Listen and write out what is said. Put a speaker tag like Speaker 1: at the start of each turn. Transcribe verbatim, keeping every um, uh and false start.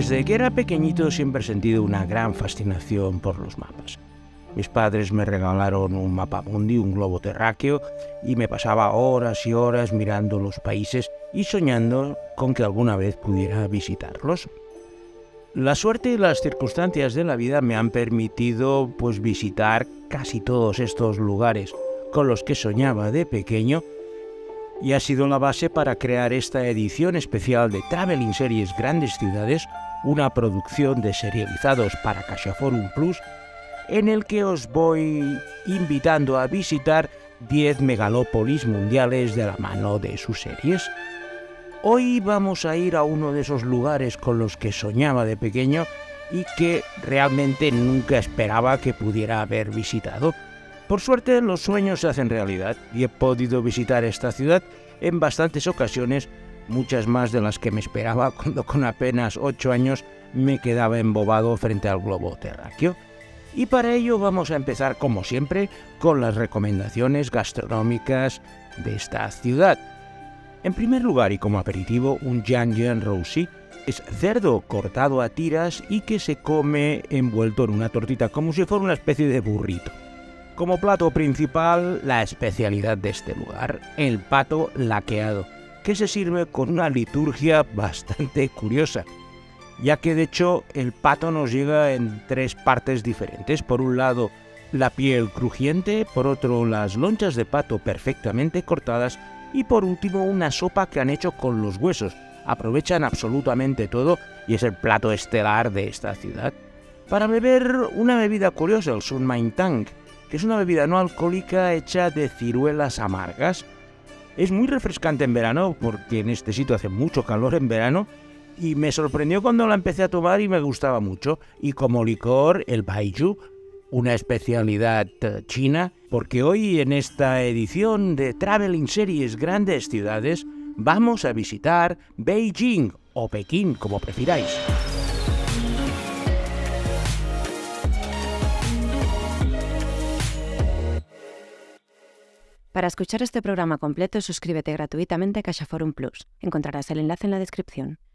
Speaker 1: Desde que era pequeñito siempre he sentido una gran fascinación por los mapas. Mis padres me regalaron un mapamundi, un globo terráqueo, y me pasaba horas y horas mirando los países y soñando con que alguna vez pudiera visitarlos. La suerte y las circunstancias de la vida me han permitido pues visitar casi todos estos lugares con los que soñaba de pequeño, y ha sido la base para crear esta edición especial de Traveling Series Grandes Ciudades, una producción de serializados para CaixaForum Plus, en el que os voy invitando a visitar diez megalópolis mundiales de la mano de sus series. Hoy vamos a ir a uno de esos lugares con los que soñaba de pequeño y que realmente nunca esperaba que pudiera haber visitado. Por suerte, los sueños se hacen realidad y he podido visitar esta ciudad en bastantes ocasiones, muchas más de las que me esperaba cuando con apenas ocho años me quedaba embobado frente al globo terráqueo. Y para ello vamos a empezar, como siempre, con las recomendaciones gastronómicas de esta ciudad. En primer lugar, y como aperitivo, un Jian Jian Roussi. Es cerdo cortado a tiras y que se come envuelto en una tortita, como si fuera una especie de burrito. Como plato principal, la especialidad de este lugar, el pato laqueado, que se sirve con una liturgia bastante curiosa, ya que de hecho el pato nos llega en tres partes diferentes. Por un lado, la piel crujiente, por otro, las lonchas de pato perfectamente cortadas y por último, una sopa que han hecho con los huesos. Aprovechan absolutamente todo y es el plato estelar de esta ciudad. Para beber, una bebida curiosa, el Sun Main Tang, que es una bebida no alcohólica hecha de ciruelas amargas. Es muy refrescante en verano, porque en este sitio hace mucho calor en verano, y me sorprendió cuando la empecé a tomar y me gustaba mucho. Y como licor, el baijiu, una especialidad china, porque hoy en esta edición de Traveling Series Grandes Ciudades vamos a visitar Beijing, o Pekín, como prefiráis.
Speaker 2: Para escuchar este programa completo, suscríbete gratuitamente a CaixaForum Plus. Encontrarás el enlace en la descripción.